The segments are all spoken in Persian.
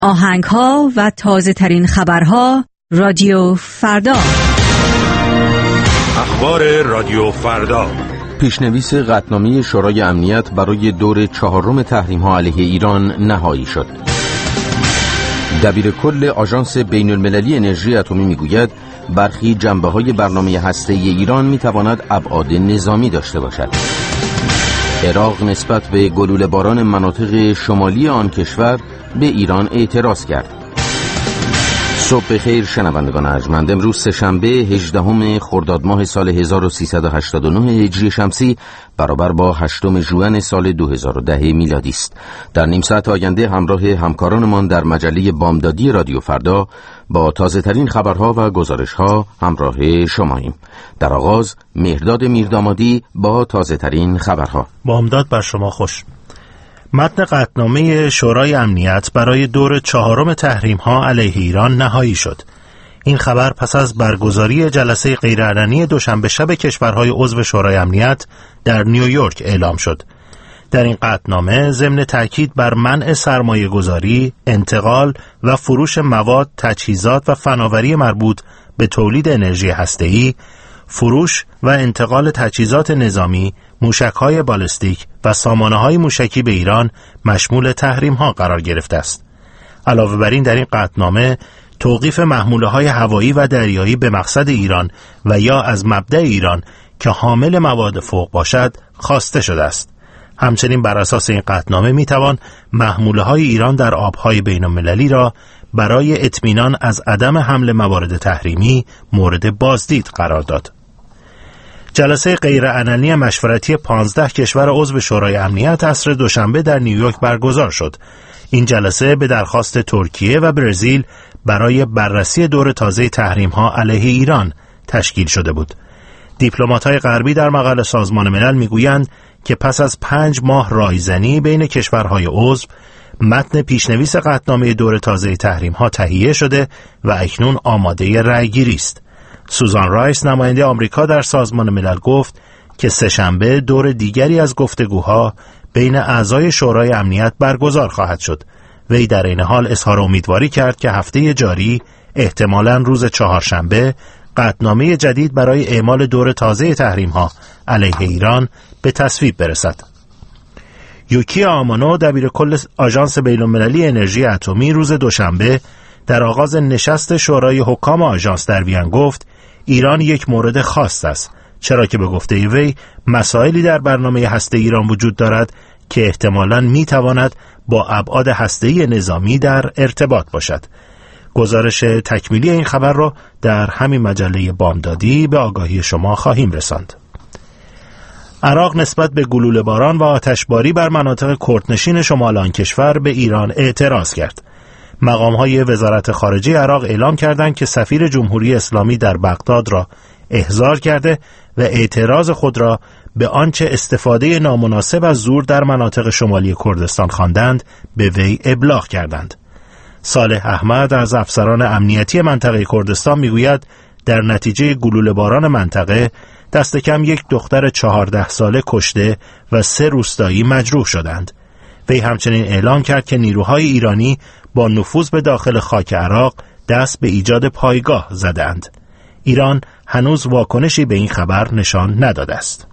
آهنگ‌ها و تازه‌ترین خبرها رادیو فردا. اخبار رادیو فردا. پیشنویس قطعنامه شورای امنیت برای دور 4 تحریم‌ها علیه ایران نهایی شد. دبیرکل آژانس بین‌المللی انرژی اتمی میگوید برخی جنبه‌های برنامه هسته‌ای ایران میتواند ابعاد نظامی داشته باشد. عراق نسبت به گلوله باران مناطق شمالی آن کشور به ایران اعتراض کرد. صبح بخیر شنوندگان ارجمند. امروز سه‌شنبه 18 خرداد ماه سال 1389 هجری شمسی برابر با 8 ژوئن سال 2010 میلادی است. در نیم ساعت آینده همراه همکارانمان در مجله بامدادی رادیو فردا با تازه ترین خبرها و گزارش‌ها همراه شماییم. در آغاز مهرداد میردامادی با تازه ترین خبرها. بامداد بر شما خوش. متن قطعنامه شورای امنیت برای دور 4 تحریم‌ها علیه ایران نهایی شد. این خبر پس از برگزاری جلسه غیرعلنی دوشنبه شب کشورهای عضو شورای امنیت در نیویورک اعلام شد. در این قطعنامه ضمن تاکید بر منع سرمایه‌گذاری، انتقال و فروش مواد، تجهیزات و فناوری مربوط به تولید انرژی هسته‌ای، فروش و انتقال تجهیزات نظامی، موشک‌های بالستیک و سامانه‌های موشکی به ایران مشمول تحریم‌ها قرار گرفته است. علاوه بر این در این قطعنامه توقیف محموله‌های هوایی و دریایی به مقصد ایران و یا از مبدأ ایران که حامل مواد فوق باشد خواسته شده است. همچنین بر اساس این قطعنامه میتوان محموله‌های ایران در آب‌های بین‌المللی را برای اطمینان از عدم حمل موارد تحریمی مورد بازدید قرار داد. جلسه غیرعلنی مشورتی 15 کشور عضو شورای امنیت عصر دوشنبه در نیویورک برگزار شد. این جلسه به درخواست ترکیه و برزیل برای بررسی دور تازه تحریم‌ها علیه ایران تشکیل شده بود. دیپلمات‌های غربی در مقاله سازمان ملل میگویند که پس از 5 ماه رایزنی بین کشورهای عضو، متن پیشنویس قطعنامه دور تازه تحریم‌ها تهیه شده و اکنون آماده رأی‌گیری است. سوزان رایس نماینده آمریکا در سازمان ملل گفت که سه‌شنبه دور دیگری از گفتگوها بین اعضای شورای امنیت برگزار خواهد شد. وی در این حال اظهار امیدواری کرد که هفته جاری احتمالاً روز چهارشنبه قطعنامه جدید برای اعمال دور تازه تحریم‌ها علیه ایران به تصویب برسد. یوکی آمانو دبیرکل آژانس بین‌المللی انرژی اتمی روز دوشنبه در آغاز نشست شورای حکام آژانس در وین گفت ایران یک مورد خاص است، چرا که به گفته وی مسائلی در برنامه هسته‌ای ایران وجود دارد که احتمالاً میتواند با ابعاد هسته‌ای نظامی در ارتباط باشد. گزارش تکمیلی این خبر را در همین مجله بامدادی به آگاهی شما خواهیم رساند. عراق نسبت به گلوله باران و آتشباری بر مناطق کردنشین شمال آن کشور به ایران اعتراض کرد. مقام‌های وزارت خارجه عراق اعلام کردند که سفیر جمهوری اسلامی در بغداد را احضار کرده و اعتراض خود را به آنچه استفاده نامناسب از زور در مناطق شمالی کردستان خواندند به وی ابلاغ کردند. صالح احمد از افسران امنیتی منطقه کردستان میگوید در نتیجه گلوله باران منطقه دست کم یک دختر 14 ساله کشته و 3 روستایی مجروح شدند. وی همچنین اعلام کرد که نیروهای ایرانی با نفوذ به داخل خاک عراق دست به ایجاد پایگاه زدند. ایران هنوز واکنشی به این خبر نشان نداده است.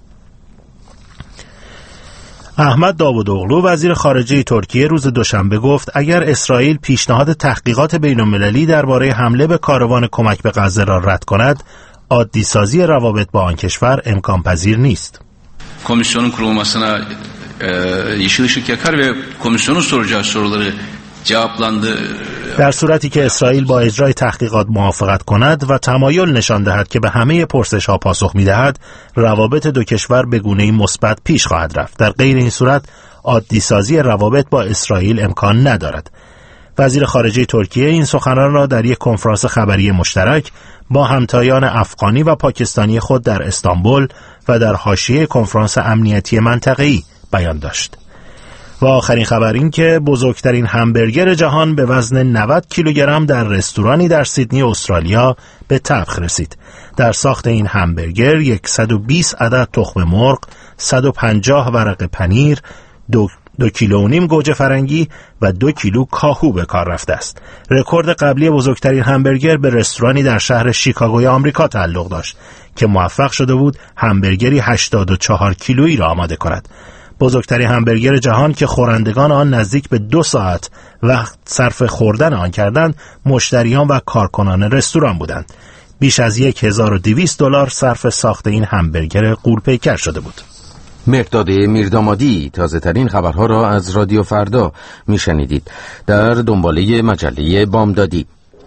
احمد داوودوغلو وزیر خارجه ترکیه روز دوشنبه گفت اگر اسرائیل پیشنهاد تحقیقات بین‌المللی درباره حمله به کاروان کمک به غزه را رد kınadı, عادی سازی روابط با آن کشور امکان پذیر نیست. Komisyonun kurulmasına yeşil ışık yakar ve komisyonun soracağı soruları cevaplandı. در صورتی که اسرائیل با اجرای تحقیقات موافقت کند و تمایل نشان دهد که به همه پرسش‌ها پاسخ می‌دهد، روابط دو کشور به گونه‌ای مثبت پیش خواهد رفت. در غیر این صورت عادی سازی روابط با اسرائیل امکان ندارد. وزیر خارجه ترکیه این سخنان را در یک کنفرانس خبری مشترک با همتایان افغانی و پاکستانی خود در استانبول و در حاشیه کنفرانس امنیتی منطقه‌ای بیان داشت. و آخرین خبر این که بزرگترین همبرگر جهان به وزن 90 کیلوگرم در رستورانی در سیدنی استرالیا به طبخ رسید. در ساخت این همبرگر 120 عدد تخم مرغ، 150 ورق پنیر، 2.5 کیلو گوجه فرنگی و 2 کیلو کاهو به کار رفته است. رکورد قبلی بزرگترین همبرگر به رستورانی در شهر شیکاگوی آمریکا تعلق داشت که موفق شده بود همبرگری 84 کیلویی را آماده کند. بزرگترین همبرگر جهان که خورندگان آن نزدیک به 2 ساعت وقت صرف خوردن آن کردند، مشتریان و کارکنان رستوران بودند. بیش از $1200 صرف ساخت این همبرگر غول‌پیکر شده بود. مرداد میردامادی تازه ترین خبرها را از رادیو فردا میشنیدید در دنباله مجله بامدادی.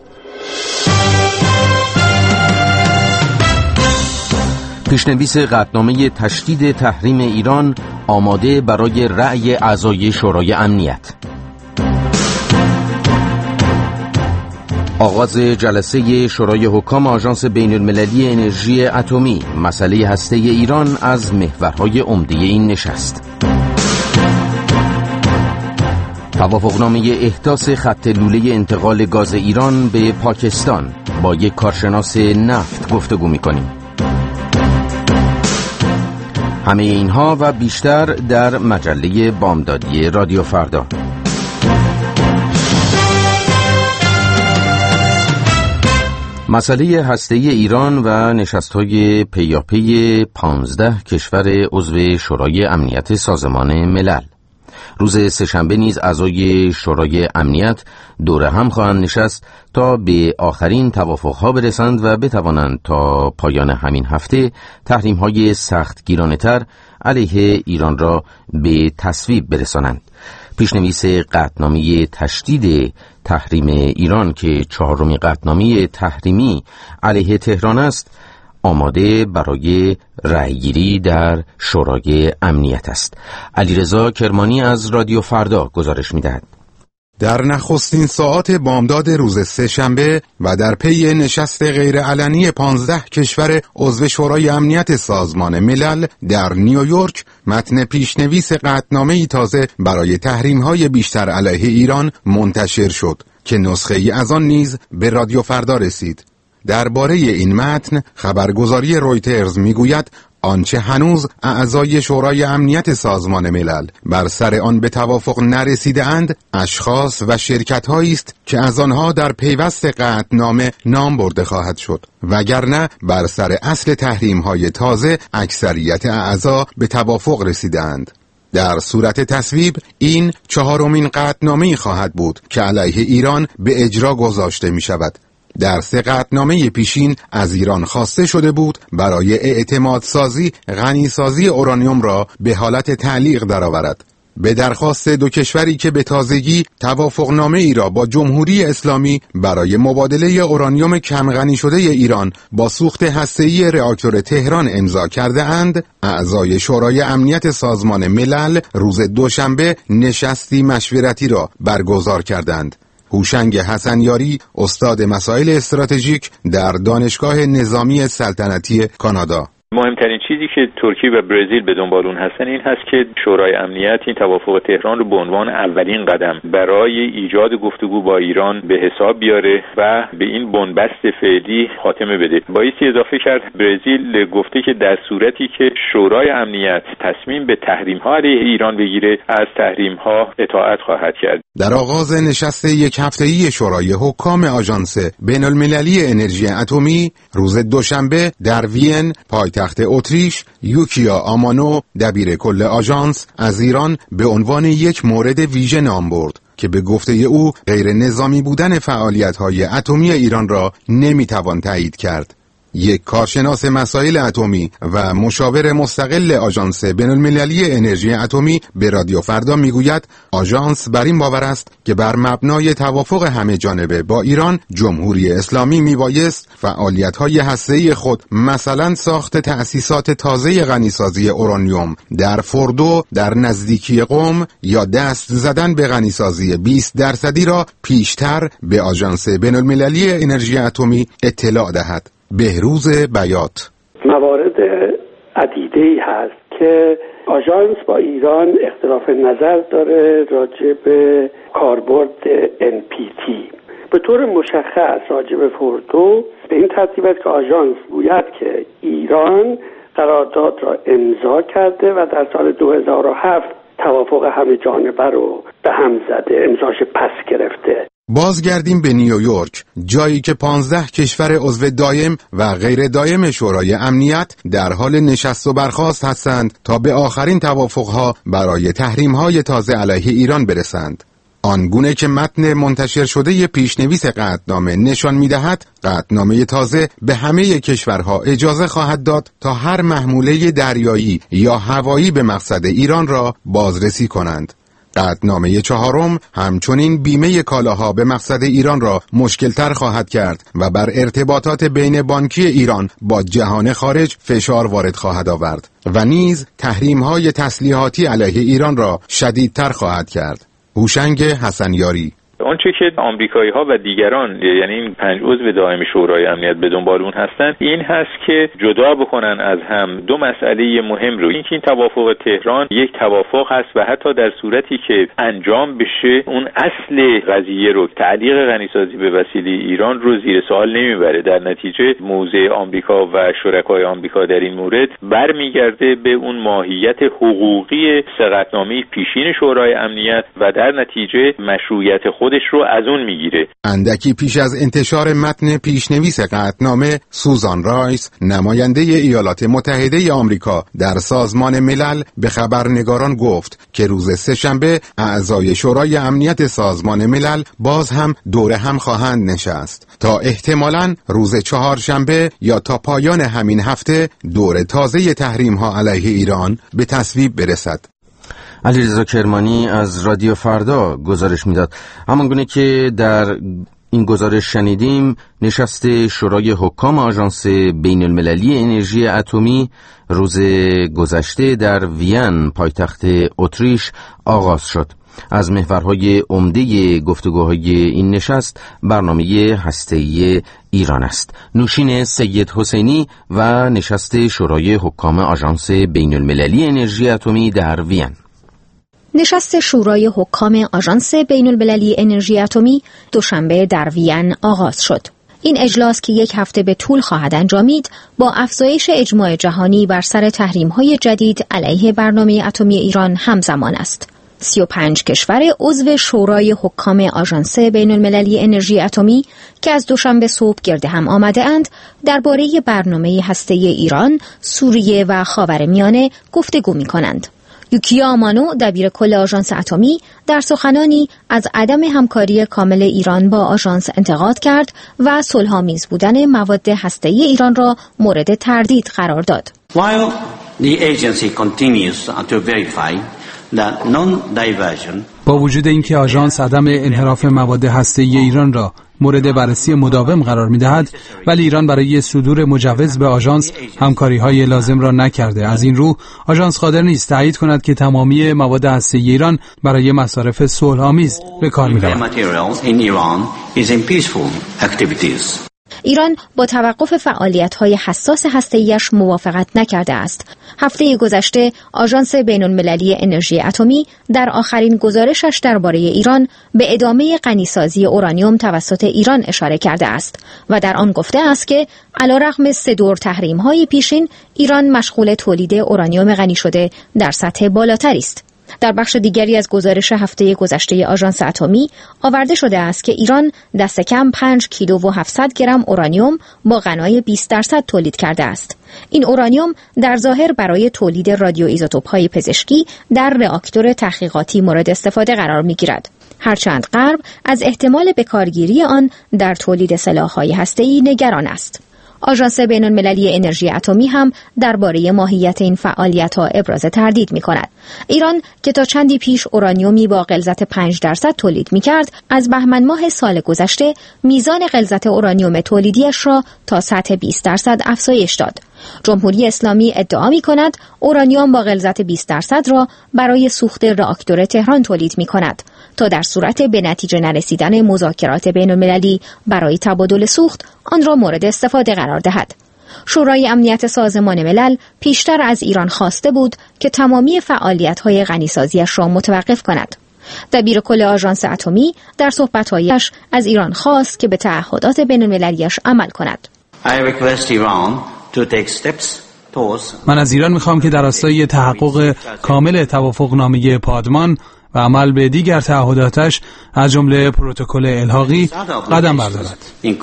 پیشنویس قطعنامه تشدید تحریم ایران آماده برای رأی اعضای شورای امنیت. آغاز جلسه شورای حکام آژانس بین‌المللی انرژی اتمی، مسئله هسته ایران از محورهای عمده این نشست. توافقنامه احداث خط لوله انتقال گاز ایران به پاکستان، با یک کارشناس نفت گفتگو می‌کنیم. همه اینها و بیشتر در مجله بامدادی رادیو فردا. مسئله هسته‌ای ایران و نشست‌های پیاپی 15 کشور عضو شورای امنیت سازمان ملل. روز سه‌شنبه نیز اعضای شورای امنیت دور هم خواهند نشست تا به آخرین توافق‌ها برسند و بتوانند تا پایان همین هفته تحریم‌های سختگیرانه‌تر علیه ایران را به تصویب برسانند. پیشنویس قطعنامه تشدید تحریم ایران که 4مین قطعنامه تحریمی علیه تهران است، آماده برای رأیگیری در شورای امنیت است. علیرضا کرمانی از رادیو فردا گزارش می‌دهد. در نخستین ساعات بامداد روز سه‌شنبه و در پی نشست غیرعلنی 15 کشور عضو شورای امنیت سازمان ملل در نیویورک، متن پیشنویس قطعنامه‌ای تازه برای تحریم‌های بیشتر علیه ایران منتشر شد که نسخه‌ای از آن نیز به رادیو فردا رسید. درباره این متن خبرگزاری رویترز میگوید آنچه هنوز اعضای شورای امنیت سازمان ملل بر سر آن به توافق نرسیده اند، اشخاص و شرکت‌هایی است که از آنها در پیوست قطعنامه نام برده خواهد شد، وگرنه بر سر اصل تحریم‌های تازه اکثریت اعضا به توافق رسیدند. در صورت تصویب این 4مین قطعنامه‌ای خواهد بود که علیه ایران به اجرا گذاشته می شود. در 3 قطعنامه پیشین از ایران خواسته شده بود برای اعتمادسازی غنیسازی اورانیوم را به حالت تعلیق درآورد. به درخواست 2 کشوری که به تازگی توافقنامه ای را با جمهوری اسلامی برای مبادله اورانیوم کم غنی شده ایران با سوخت هسته‌ای راکتور تهران امضا کرده اند، اعضای شورای امنیت سازمان ملل روز دوشنبه نشستی مشورتی را برگزار کردند. هوشنگ حسنیاری، استاد مسائل استراتژیک در دانشگاه نظامی سلطنتی کانادا: مهمترین چیزی که ترکیه و برزیل به دنبال اون هستن این هست که شورای امنیت این توافق تهران رو به عنوان اولین قدم برای ایجاد گفتگو با ایران به حساب بیاره و به این بنبست فعلی خاتمه بده. بایستی اضافه کرد برزیل گفته که در صورتی که شورای امنیت تصمیم به تحریم‌ها علیه ایران بگیره، از تحریم‌ها اطاعت خواهد کرد. در آغاز نشست 1 هفته‌ای شورای حکام آژانس بین‌المللی انرژی اتمی روز دوشنبه در وین، پایتخت اتریش، یوکیا آمانو، دبیر کل آژانس، از ایران به عنوان یک مورد ویژه نام برد که به گفته او غیر نظامی بودن فعالیت‌های اتمی ایران را نمی‌توان تایید کرد. یک کارشناس مسائل اتمی و مشاور مستقل آژانس بین‌المللی انرژی اتمی به رادیو فردا میگوید آژانس بر این باور است که بر مبنای توافق همه جانبه با ایران، جمهوری اسلامی میبایست فعالیت‌های هسته‌ای خود، مثلا ساخت تأسیسات تازه غنیسازی اورانیوم در فردو در نزدیکی قم یا دست زدن به غنیسازی 20% را پیشتر به آژانس بین‌المللی انرژی اتمی اطلاع دهد. بهروز بیات: موارد عدیده‌ای هست که آژانس با ایران اختلاف نظر داره راجع به کاربرد NPT. به طور مشخص راجع به فردو به این ترتیب است که آژانس گوید که ایران قرارداد را امضا کرده و در سال 2007 توافق همه جانبه رو به هم زده، امضاش پس گرفته. بازگردیم به نیویورک، جایی که 15 کشور عضو دائم و غیر دائم شورای امنیت در حال نشست و برخاست هستند تا به آخرین توافقها برای تحریم‌های تازه علیه ایران برسند. آنگونه که متن منتشر شده پیشنویس قطعنامه نشان می‌دهد، قطعنامه تازه به همه کشورها اجازه خواهد داد تا هر محموله دریایی یا هوایی به مقصد ایران را بازرسی کنند. قطعنامه چهارم همچنین بیمه کالاها به مقصد ایران را مشکل‌تر خواهد کرد و بر ارتباطات بین بانکی ایران با جهان خارج فشار وارد خواهد آورد و نیز تحریم‌های تسلیحاتی علیه ایران را شدیدتر خواهد کرد. هوشنگ حسنیاری: آنچه که آمریکایی‌ها و دیگران، یعنی این 5 عضو دائم شورای امنیت به دنبال اون هستند، این هست که جدا بکنن از هم دو مسئله مهم رو. اینکه این توافق تهران یک توافق هست و حتی در صورتی که انجام بشه اون اصل قضیه رو، تعلیق غنیسازی به وسیله ایران رو زیر سوال نمیبره. در نتیجه موضع آمریکا و شرکای آمریکا در این مورد برمیگرده به اون ماهیت حقوقی قطعنامه پیشین شورای امنیت و در نتیجه مشروعیت خودش رو از اون میگیره. اندکی پیش از انتشار متن پیشنویس قطعنامه، سوزان رایس، نماینده ایالات متحده آمریکا در سازمان ملل، به خبرنگاران گفت که روز سه‌شنبه اعضای شورای امنیت سازمان ملل باز هم دور هم خواهند نشست تا احتمالاً روز چهارشنبه یا تا پایان همین هفته دور تازه تحریم‌ها علیه ایران به تصویب برسد. علیرضا کرمانی از رادیو فردا گزارش میداد. همانگونه که در این گزارش شنیدیم، نشست شورای حکام آژانس بین المللی انرژی اتمی روز گذشته در وین پایتخت اتریش آغاز شد. از محورهای عمده گفتگوهای این نشست برنامه هسته‌ای ایران است. نوشین سید حسینی و نشست شورای حکام آژانس بین المللی انرژی اتمی در وین. نشست شورای حکام آژانس بین المللی انرژی اتمی دوشنبه در وین آغاز شد. این اجلاس که یک هفته به طول خواهد انجامید، با افزایش اجماع جهانی بر سر تحریم‌های جدید علیه برنامه اتمی ایران همزمان است. 35 کشور عضو شورای حکام آژانس بین المللی انرژی اتمی که از دوشنبه صبح گرد هم آمده اند، درباره برنامه هسته‌ای ایران، سوریه و خاورمیانه گفتگو می‌کنند. یوکیا آمانو، دبیر کل آژانس اتمی، در سخنانی از عدم همکاری کامل ایران با آژانس انتقاد کرد و صلح‌آمیز بودن مواد هسته‌ای ایران را مورد تردید قرار داد. While the agency continues to verify that non-diversion، با وجود اینکه آژانس عدم انحراف مواد هسته‌ای ایران را مورد بررسی مداوم قرار می‌دهد، ولی ایران برای صدور مجوز به آژانس همکاری‌های لازم را نکرده. از این رو آژانس قادر نیست تایید کند که تمامی مواد هسته‌ای ایران برای مصارف صلح‌آمیز به کار می‌رود. ایران با توقف فعالیت‌های حساس هسته‌ایش موافقت نکرده است. هفته گذشته آژانس بین‌المللی انرژی اتمی در آخرین گزارشش درباره ایران به ادامه غنیسازی اورانیوم توسط ایران اشاره کرده است و در آن گفته است که علیرغم 3 دور تحریم‌های پیشین، ایران مشغول تولید اورانیوم غنی شده در سطح بالاتری است. در بخش دیگری از گزارش هفته گذشته آژانس اتمی آورده شده است که ایران دست کم 5 کیلو و 700 گرم اورانیوم با غنای 20% تولید کرده است. این اورانیوم در ظاهر برای تولید رادیوایزوتوپ‌های پزشکی در رآکتور تحقیقاتی مورد استفاده قرار می‌گیرد. هرچند غرب از احتمال بکارگیری آن در تولید سلاح‌های هسته‌ای نگران است. آژانس بین‌المللی انرژی اتمی هم درباره ماهیت این فعالیت‌ها ابراز تردید می‌کند. ایران که تا چندی پیش اورانیومی با غلظت 5% تولید می‌کرد، از بهمن ماه سال گذشته میزان غلظت اورانیوم تولیدیش را تا سطح 20% افزایش داد. جمهوری اسلامی ادعا می‌کند اورانیوم با غلظت 20% را برای سوخت رآکتور تهران تولید می‌کند تا در صورت به نتیجه نرسیدن مذاکرات بین‌المللی برای تبادل سوخت آن را مورد استفاده قرار دهد. شورای امنیت سازمان ملل پیشتر از ایران خواسته بود که تمامی فعالیت‌های غنیسازیش را متوقف کند. دبیر کل آژانس اتمی در صحبت‌هایش از ایران خواست که به تعهدات بین‌المللیش عمل کند. I request Iran to take steps من از ایران میخوام که در راستای تحقق کامل توافقنامه پادمان و عمل به دیگر تعهداتش از جمله پروتکل الحاقی قدم بردارد.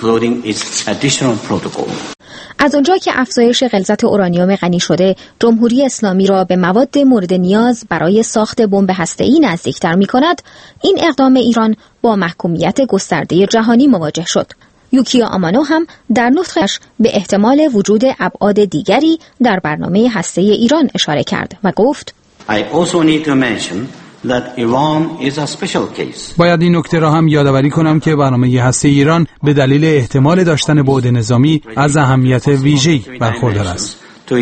از اونجا که افزایش غلظت اورانیوم غنی شده جمهوری اسلامی را به مواد مورد نیاز برای ساخت بمب هسته‌ای نزدیکتر می‌کند، این اقدام ایران با محکومیت گسترده جهانی مواجه شد. یوکیا آمانو هم در نطقش به احتمال وجود ابعاد دیگری در برنامه هسته‌ای ایران اشاره کرد و گفت: باید این نکته را هم یادآوری کنم که برنامه هسته ایران به دلیل احتمال داشتن بعد نظامی از اهمیت ویژه‌ای برخوردار است.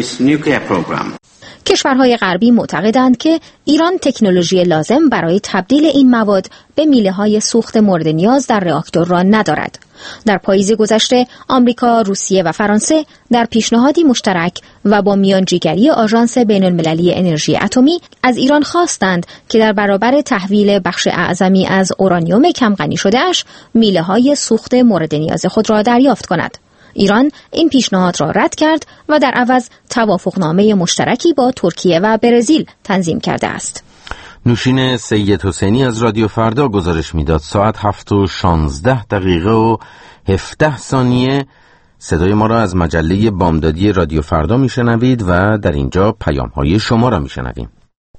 کشورهای غربی معتقدند که ایران تکنولوژی لازم برای تبدیل این مواد به میله‌های سوخت مورد نیاز در راکتور را ندارد. در پاییز گذشته آمریکا، روسیه و فرانسه در پیشنهادی مشترک و با میانجیگری آژانس بین‌المللی انرژی اتمی از ایران خواستند که در برابر تحویل بخش اعظمی از اورانیوم کم غنی شده‌اش میله‌های سوخت مورد نیاز خود را دریافت کند. ایران این پیشنهاد را رد کرد و در عوض توافقنامه مشترکی با ترکیه و برزیل تنظیم کرده است. نوشین سید حسینی از رادیو فردا گزارش میداد. ساعت 7:16 و 17 ثانیه صدای ما را از مجله بامدادی رادیو فردا میشنوید و در اینجا پیام‌های شما را میشنویم.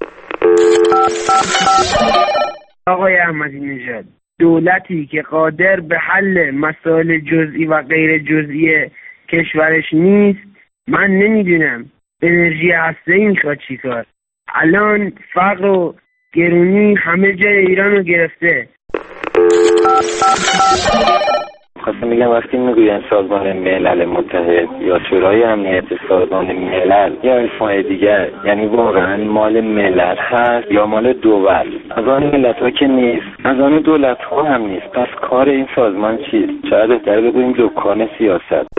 آقای احمدی نژاد، دولتی که قادر به حل مسائل جزئی و غیر جزئی کشورش نیست، من نمیدونم انرژی هسته‌ای میخواد چیکار. الان فقر و گرونی همه جای ایران رو گرفته. خواستم میگم وقتی میگوین سازمان ملل متحد یا شورای امنیت سازمان ملل یا اسمای دیگر، یعنی واقعا مال ملل هست یا مال دول؟ از آن ملت ها که نیست، از آن دولت ها هم نیست. پس کار این سازمان چیست؟ شاید بهتر بگوییم دکان سیاست.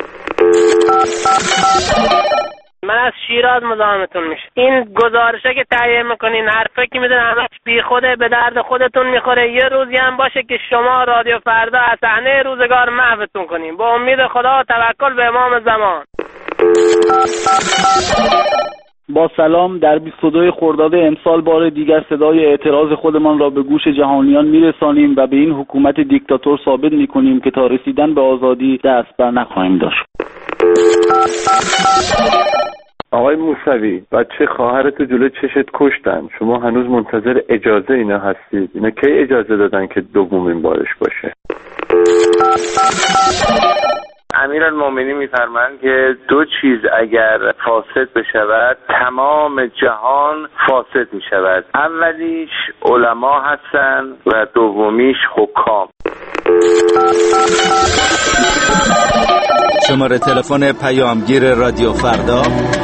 من از شیراز مزاحمتون میشه. این گزارشه که تهیه میکنین، حرفه که میدن همش بی خوده، به درد خودتون میخوره. یه روزی هم باشه که شما رادیو فردا از صحنه روزگار محوتون کنین. با امید خدا، توکل به امام زمان. با سلام، در 22 خرداد امسال بار دیگر صدای اعتراض خودمان را به گوش جهانیان میرسانیم و به این حکومت دیکتاتور ثابت میکنیم که تا رسیدن به آزادی دست بر نخواهیم داشت. آقای موسوی، بچه خواهرتو جلوی چشت کشتن، شما هنوز منتظر اجازه اینا هستید؟ اینا کی اجازه دادن که دومین بارش باشه؟ امیرالمومنین می‌فرمایند که دو چیز اگر فاسد بشود تمام جهان فاسد می‌شود. اولیش علما هستند و دومیش حکام. شماره تلفن پیامگیر رادیو فردا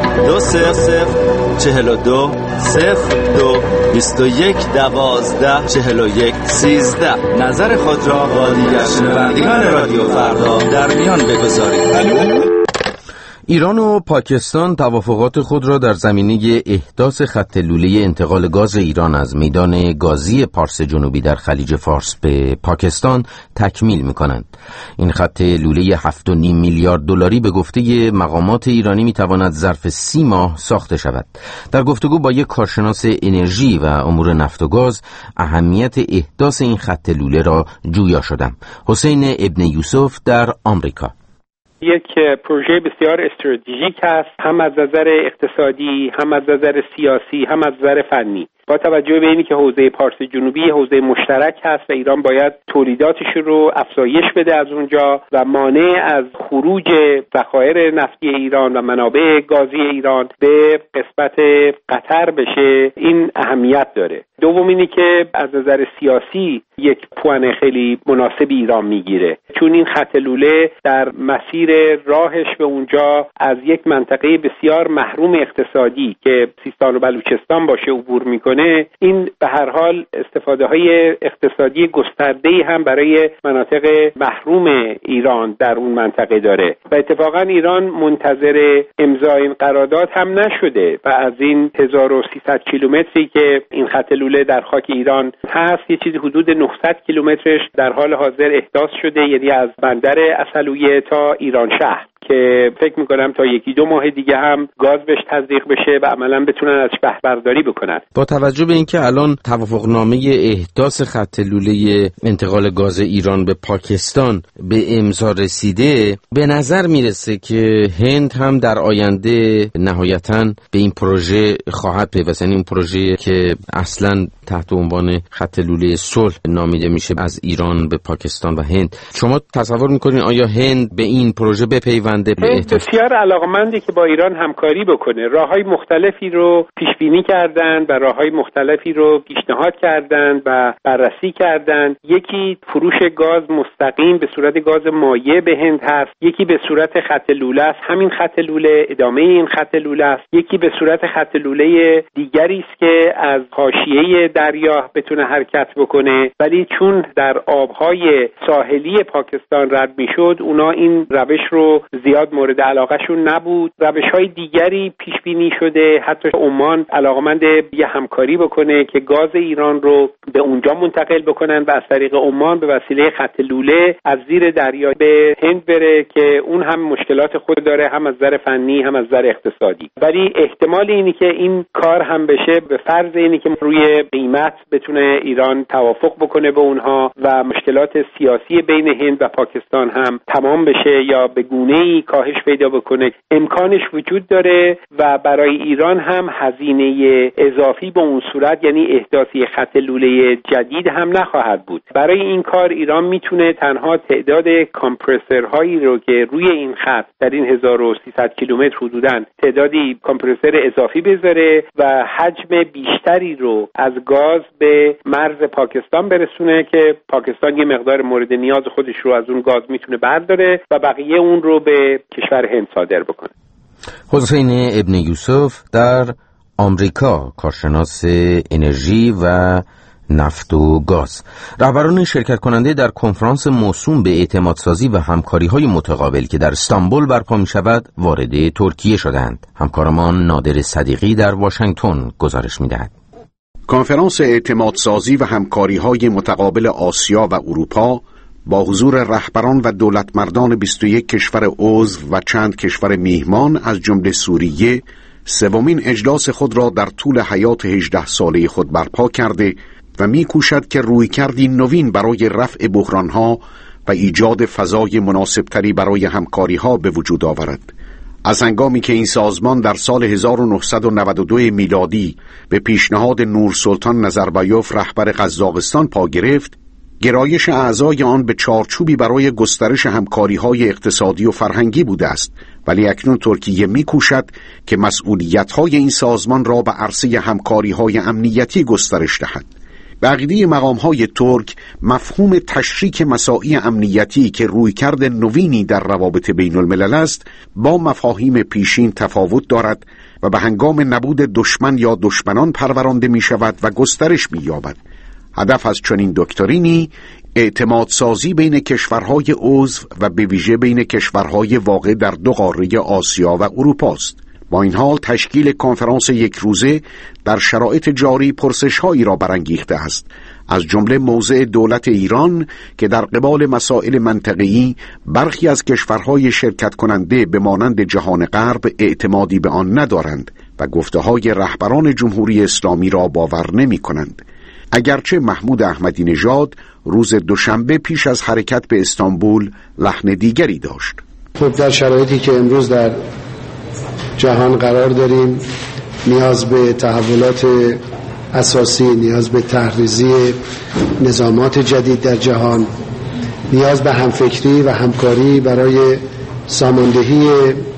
2042 02 21 12 41 13. نظر خود را با دیگر شنوندگان رادیو فردا در میان بگذارید. ایران و پاکستان توافقات خود را در زمینه احداث خط لوله انتقال گاز ایران از میدان گازی پارس جنوبی در خلیج فارس به پاکستان تکمیل می‌کنند. این خط لوله 7.5 میلیارد دلاری به گفته مقامات ایرانی می‌تواند ظرف 30 ماه ساخته شود. در گفتگو با یک کارشناس انرژی و امور نفت و گاز اهمیت احداث این خط لوله را جویا شدم. حسین ابن یوسف در آمریکا. یک پروژه بسیار استراتژیک است، هم از نظر اقتصادی، هم از نظر سیاسی، هم از نظر فنی. با توجه به اینی که حوزه پارس جنوبی حوزه مشترک هست و ایران باید تولیداتش رو افزایش بده از اونجا و مانع از خروج ذخایر نفتی ایران و منابع گازی ایران به قسمت قطر بشه، این اهمیت داره. دوم اینی که از نظر سیاسی یک پوان خیلی مناسب ایران میگیره، چون این خط لوله در مسیر راهش به اونجا از یک منطقه بسیار محروم اقتصادی که سیستان و بلوچستان باشه عبور میکنه. این به هر حال استفاده های اقتصادی گسترده‌ای هم برای مناطق محروم ایران در اون منطقه داره و اتفاقا ایران منتظر امضای این قرارداد هم نشده و از این 1300 کیلومتری که این خط لوله در خاک ایران هست، یه چیزی حدود 900 کیلومترش در حال حاضر احداث شده، یعنی از بندر عسلویه تا ایران شهر که فکر میکنم تا 1-2 ماه دیگه هم گاز بهش تزریق بشه و عملا بتونن ازش بهره برداری بکنن. با توجه به اینکه الان توافقنامه احداث خط لوله انتقال گاز ایران به پاکستان به امضا رسیده، به نظر میرسه که هند هم در آینده نهایتاً به این پروژه خواهد پیوست. یعنی این پروژه که اصلاً تحت عنوان خط لوله صلح نامیده میشه از ایران به پاکستان و هند، شما تصور میکنین آیا هند به این پروژه بپیونده؟ هند بسیار علاقمنده که با ایران همکاری بکنه. راههای مختلفی رو پیش بینی کردن و راههای مختلفی رو پیشنهاد کردن و بررسی کردن. یکی فروش گاز مستقیم به صورت گاز مایع به هند هست، یکی به صورت خط لوله است، همین خط لوله ادامه این خط لوله است، یکی به صورت خط لوله دیگری است که از حاشیه دریا بتونه حرکت بکنه، ولی چون در آبهای ساحلی پاکستان رد میشد اونا این روش رو زیاد مورد علاقهشون نبود. روش‌های دیگری پیش بینی شده، حتی عمان علاقمند یه همکاری بکنه که گاز ایران رو به اونجا منتقل بکنن و از طریق عمان به وسیله خط لوله از زیر دریا به هند بره که اون هم مشکلات خود داره، هم از نظر فنی هم از نظر اقتصادی. ولی احتمال اینی که این کار هم بشه به فرض اینی که روی قیمت بتونه ایران توافق بکنه به اونها و مشکلات سیاسی بین هند و پاکستان هم تمام بشه یا به گونه‌ای کاهش پیدا بکنه، امکانش وجود داره و برای ایران هم هزینه اضافی به اون صورت یعنی احداثی خط لوله جدید هم نخواهد بود. برای این کار ایران میتونه تنها تعداد کامپرسورهایی رو که روی این خط در این 1300 کیلومتر حدوداً تعدادی کامپرسور اضافی بذاره و حجم بیشتری رو از گاز به مرز پاکستان برسونه که پاکستان یه مقدار مورد نیاز خودش رو از اون گاز میتونه برداره و بقیه اون رو به کشور هند صادر بکنه. حسین ابن یوسف در آمریکا، کارشناس انرژی و نفت و گاز. رهبران شرکت کننده در کنفرانس موسوم به اعتمادسازی و همکاری‌های متقابل که در استانبول برپا می‌شود وارد ترکیه شدند. همکارمان نادر صدیقی در واشنگتن گزارش می‌دهد. کنفرانس اعتمادسازی و همکاری‌های متقابل آسیا و اروپا با حضور رهبران و دولتمردان 21 کشور عضو و چند کشور میهمان از جمله سوریه سومین اجلاس خود را در طول حیات 18 ساله خود برپا کرده و می‌کوشد که رویکردی نوین برای رفع بحران‌ها و ایجاد فضای مناسبتری برای همکاری‌ها به وجود آورد. از هنگامی که این سازمان در سال 1992 میلادی به پیشنهاد نورسلطان نظربایوف رهبر قزاقستان پا گرفت، گرایش اعضای آن به چارچوبی برای گسترش همکاری‌های اقتصادی و فرهنگی بوده است، ولی اکنون ترکیه می‌کوشد که مسئولیت‌های این سازمان را به عرصه همکاری‌های امنیتی گسترش دهد. به عقیده مقام‌های ترک، مفهوم تشریک مساعی امنیتی که رویکرد نوینی در روابط بین الملل است، با مفاهیم پیشین تفاوت دارد و به هنگام نبود دشمن یا دشمنان پرورانده می‌شود و گسترش می‌یابد. هدف از چنین دکترینی اعتمادسازی بین کشورهای عضو و به ویژه بین کشورهای واقع در دو قاره آسیا و اروپا است. با این حال تشکیل کنفرانس یک روزه در شرایط جاری پرسش‌هایی را برانگیخته است، از جمله موضع دولت ایران که در قبال مسائل منطقه‌ای برخی از کشورهای شرکت کننده به مانند جهان غرب اعتمادی به آن ندارند و گفته‌های رهبران جمهوری اسلامی را باور نمی‌کنند. اگرچه محمود احمدی نژاد روز دوشنبه پیش از حرکت به استانبول لحن دیگری داشت. خب در شرایطی که امروز در جهان قرار داریم، نیاز به تحولات اساسی، نیاز به تحریزی نظامات جدید در جهان، نیاز به همفکری و همکاری برای ساماندهی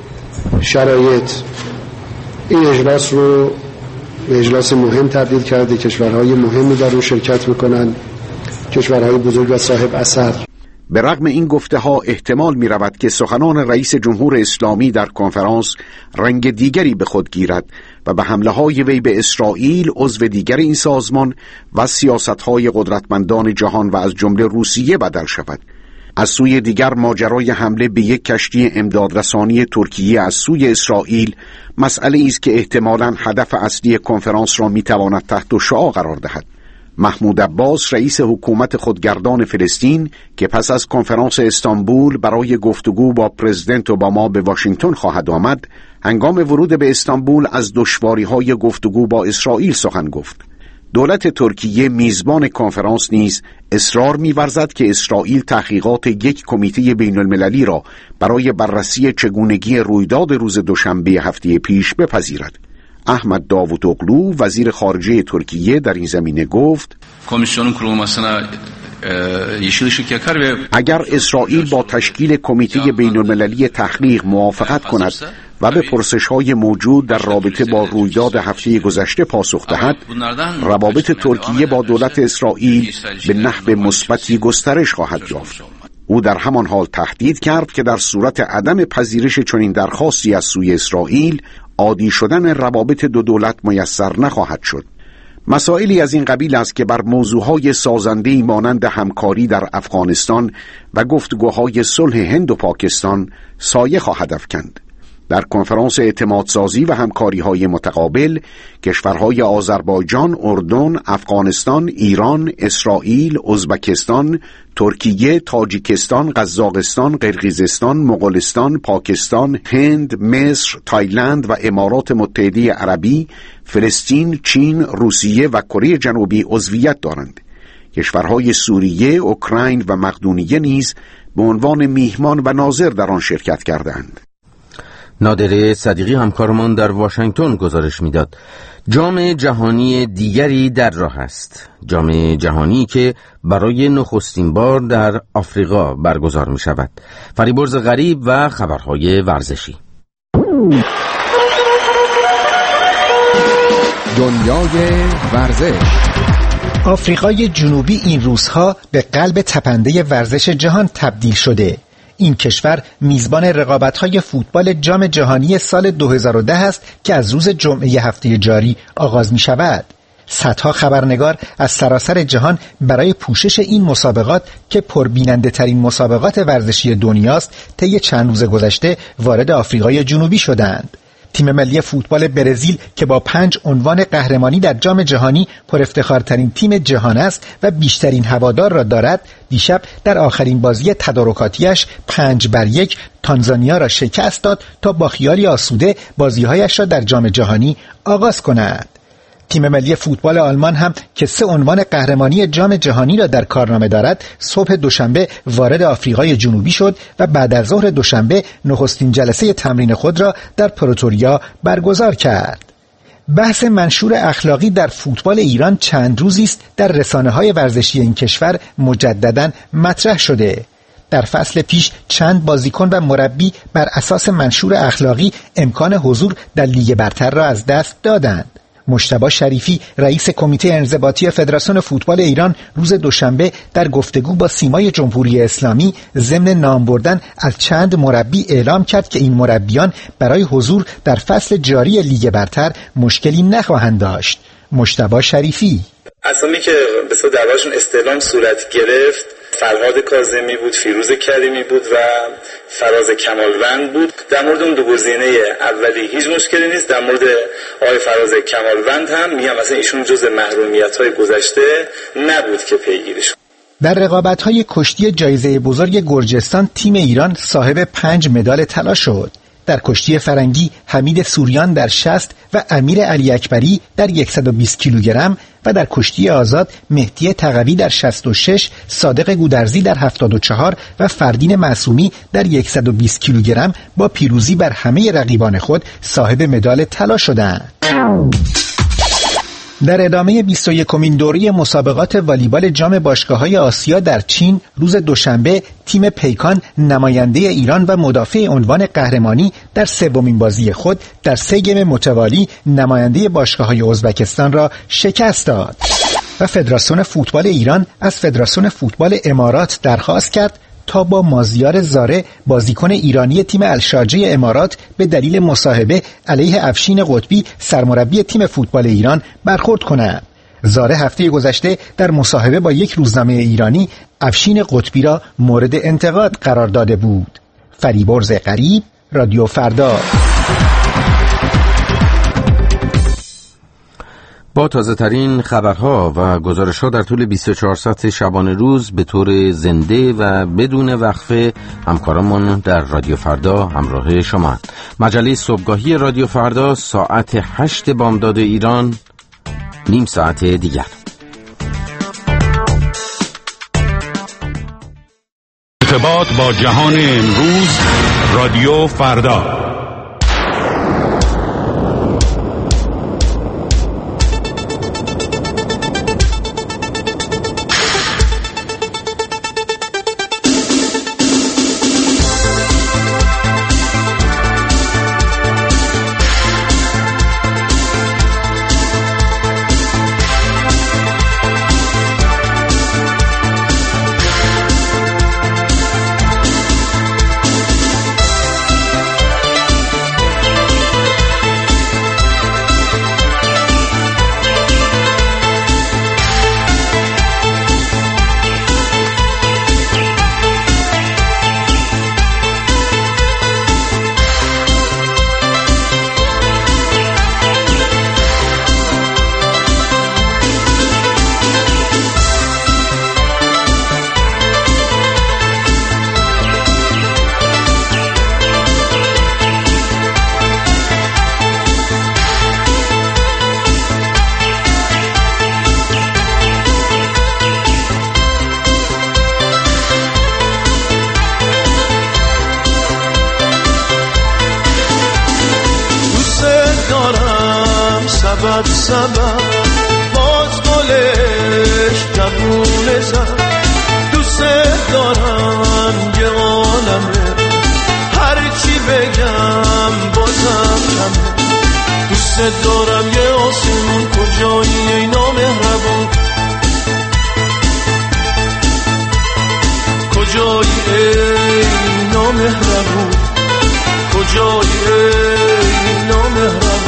شرایط، این اجلاس رو به اجلاس مهم تبدیل کرده. کشورهای مهمی در اون شرکت میکنن، کشورهای بزرگ و صاحب اثر. به رغم این گفته ها احتمال می رود که سخنان رئیس جمهور اسلامی در کنفرانس رنگ دیگری به خود گیرد و به حمله های وی به اسرائیل، عضو دیگر این سازمان، و سیاست های قدرتمندان جهان و از جمله روسیه بدل شود. از سوی دیگر ماجرای حمله به یک کشتی امدادرسانی ترکیه از سوی اسرائیل مسئله است که احتمالاً هدف اصلی کنفرانس را می تواند تحت شعاع قرار دهد. محمود عباس رئیس حکومت خودگردان فلسطین که پس از کنفرانس استانبول برای گفتگو با پرزیدنت اوباما به واشنگتن خواهد آمد، هنگام ورود به استانبول از دشواری‌های گفتگو با اسرائیل سخن گفت. دولت ترکیه میزبان کنفرانس نیز اصرار می‌ورزد که اسرائیل تحقیقات یک کمیته بین‌المللی را برای بررسی چگونگی رویداد روز دوشنبه هفته پیش بپذیرد. احمد داوودوغلو وزیر خارجه ترکیه در این زمینه گفت اگر اسرائیل با تشکیل کمیته بین‌المللی تحقیق موافقت کند و به پرسش‌های موجود در رابطه با رویداد هفته گذشته پاسخ دهد، روابط ترکیه با دولت اسرائیل به نحو مثبتی گسترش خواهد یافت. او در همان حال تهدید کرد که در صورت عدم پذیرش چنین درخواستی از سوی اسرائیل، عادی شدن روابط دو دولت میسر نخواهد شد. مسائلی از این قبیل است که بر موضوعهای سازنده‌ای مانند همکاری در افغانستان و گفتگوهای صلح هند و پاکستان سایه خواهد افکند. در کنفرانس اعتمادسازی و همکاری‌های متقابل، کشورهای آذربایجان، اردن، افغانستان، ایران، اسرائیل، ازبکستان، ترکیه، تاجیکستان، قزاقستان، قرقیزستان، مغولستان، پاکستان، هند، مصر، تایلند و امارات متحده عربی، فلسطین، چین، روسیه و کره جنوبی عضویت دارند. کشورهای سوریه، اوکراین و مقدونیه نیز به عنوان میهمان و ناظر در آن شرکت کردند. نادره صدیقی همکارمان در واشنگتن گزارش میداد. جام جهانی دیگری در راه است. جام جهانی که برای نخستین بار در آفریقا برگزار می شود. فریبرز غریب و خبرهای ورزشی. دنیای ورزش. آفریقای جنوبی این روزها به قلب تپنده ورزش جهان تبدیل شده. این کشور میزبان رقابت‌های فوتبال جام جهانی سال 2010 است که از روز جمعه هفته جاری آغاز می شود. صدها خبرنگار از سراسر جهان برای پوشش این مسابقات که پربیننده ترین مسابقات ورزشی دنیاست طی چند روز گذشته وارد آفریقای جنوبی شدند. تیم ملی فوتبال برزیل که با 5 عنوان قهرمانی در جام جهانی پر افتخارترین تیم جهان است و بیشترین هوادار را دارد، دیشب در آخرین بازی تدارکاتیش 5-1 تانزانیا را شکست داد تا با خیالی آسوده بازی‌هایش را در جام جهانی آغاز کند. تیم ملی فوتبال آلمان هم که 3 عنوان قهرمانی جام جهانی را در کارنامه دارد، صبح دوشنبه وارد آفریقای جنوبی شد و بعد از ظهر دوشنبه نخستین جلسه تمرین خود را در پروتوریا برگزار کرد. بحث منشور اخلاقی در فوتبال ایران چند روزی است در رسانه‌های ورزشی این کشور مجدداً مطرح شده. در فصل پیش چند بازیکن و مربی بر اساس منشور اخلاقی امکان حضور در لیگ برتر را از دست دادند. مجتبی شریفی رئیس کمیته انضباطی فدراسیون فوتبال ایران روز دوشنبه در گفتگو با سیمای جمهوری اسلامی ضمن نام بردن از چند مربی اعلام کرد که این مربیان برای حضور در فصل جاری لیگ برتر مشکلی نخواهند داشت. مجتبی شریفی: اسامی که به صورت دعواشون استعلام صورت گرفت فرهاد کاظمی بود، فیروز کریمی بود و فراز کمالوند بود. در مورد اون 2 گزینه اولی هیچ مشکلی نیست. در مورد آقای فراز کمالوند هم میگم مثلا ایشون جزء محرومیت‌های گذشته نبود که پیگیریش. در رقابت‌های کشتی جایزه بزرگ گرجستان تیم ایران صاحب 5 مدال طلا شد. در کشتی فرنگی حمید سوریان در 60 و امیر علی اکبری در 120 کیلوگرم و در کشتی آزاد مهدی تقوی در 66، صادق گودرزی در 74 و فردین معصومی در 120 کیلوگرم با پیروزی بر همه رقیبان خود صاحب مدال طلا شدند. در ادامه 21مین دوره مسابقات والیبال جام باشگاه‌های آسیا در چین روز دوشنبه تیم پیکان نماینده ایران و مدافع عنوان قهرمانی در 3مین بازی خود در 3 گیم متوالی نماینده باشگاه‌های ازبکستان را شکست داد. و فدراسیون فوتبال ایران از فدراسیون فوتبال امارات درخواست کرد تا با مازیار زاره بازیکن ایرانی تیم الشارجه امارات به دلیل مصاحبه علیه افشین قطبی سرمربی تیم فوتبال ایران برخورد کند. زاره هفته گذشته در مصاحبه با یک روزنامه ایرانی افشین قطبی را مورد انتقاد قرار داده بود. فریبرز غریب، رادیو فردا. با تازه ترین خبرها و گزارش‌ها در طول 24 ساعت شبانه روز به طور زنده و بدون وقفه همکارانمان در رادیو فردا همراه شما. مجله صبحگاهی رادیو فردا ساعت 8 بامداد ایران، نیم ساعت دیگر. ارتباط با جهان امروز، رادیو فردا. سبب باز گلش جوونه زد، دوست دارم یه عالمه، هرچی بگم بازم کمه، دوست دارم یه آسمون، کجایی ای نامهربون، کجایی ای نامهربون، کجایی ای نامهربون.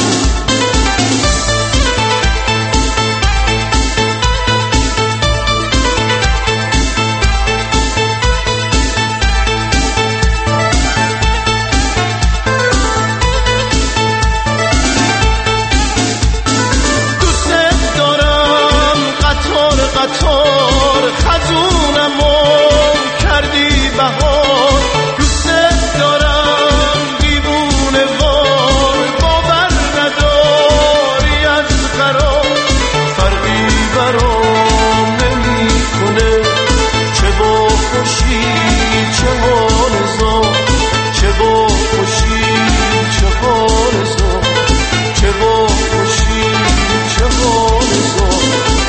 قطار خزونمو کردی بهار، دوست دارم دیوونه وار، باور نداری از قرار، فرقی برام نمیکنه، چه با خوشی چه حال زار، چه با خوشی چه حال زار، چه با خوشی چه حال زار.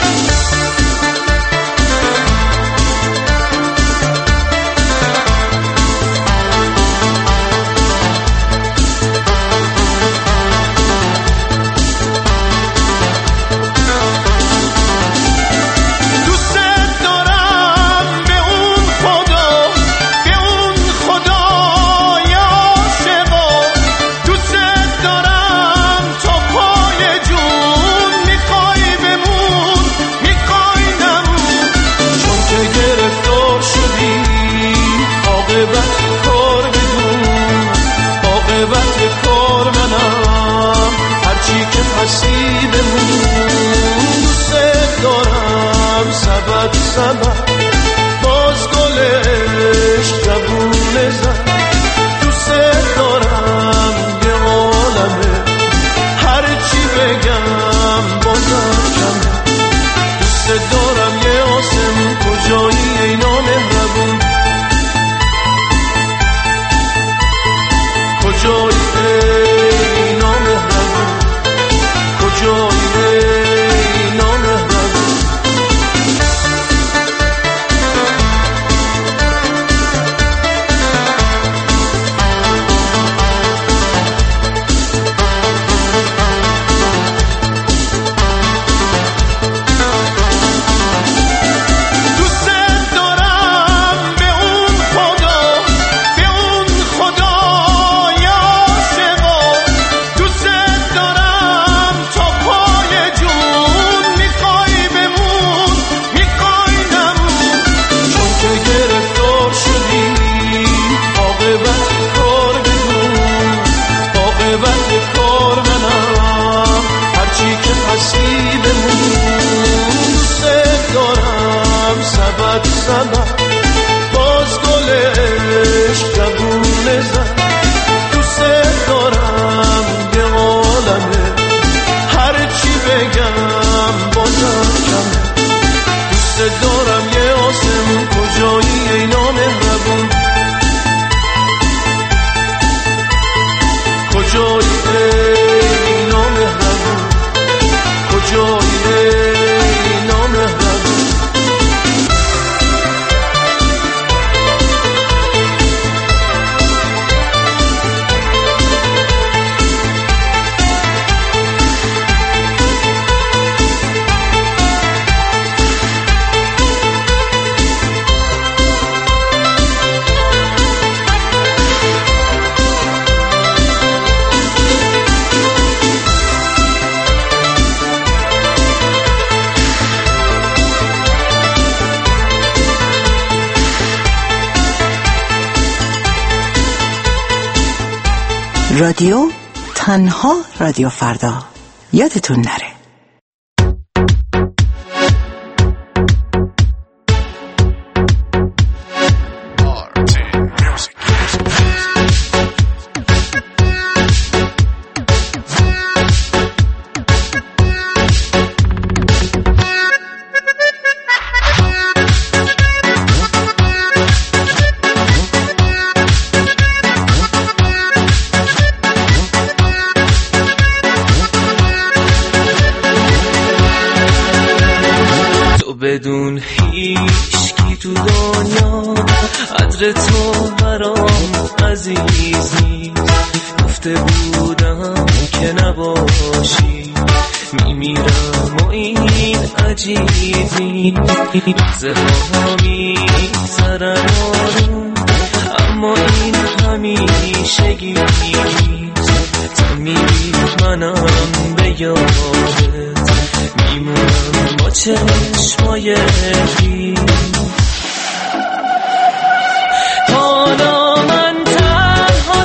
سبب باز گلش جوونه زد، دوست دارم یه عالمه، هرچی بگم بازم کمه، دوست دارم یه آسمون، کجایی ای نامهربون، کجایی ای نامهربون، کجایی ای نامهربون. رادیو تنها رادیو فردا، یادتون نره. بدون هیچ کی تو دنیا قدر تو برام عزیز نیست. گفته بودم که نباشی میمیرم و این عجیب نیست. لحظه ها میگذرن آروم اما این همیشگی نیست. تا میری منم به یادت میمونم با چشمای خیس. حالا من تنها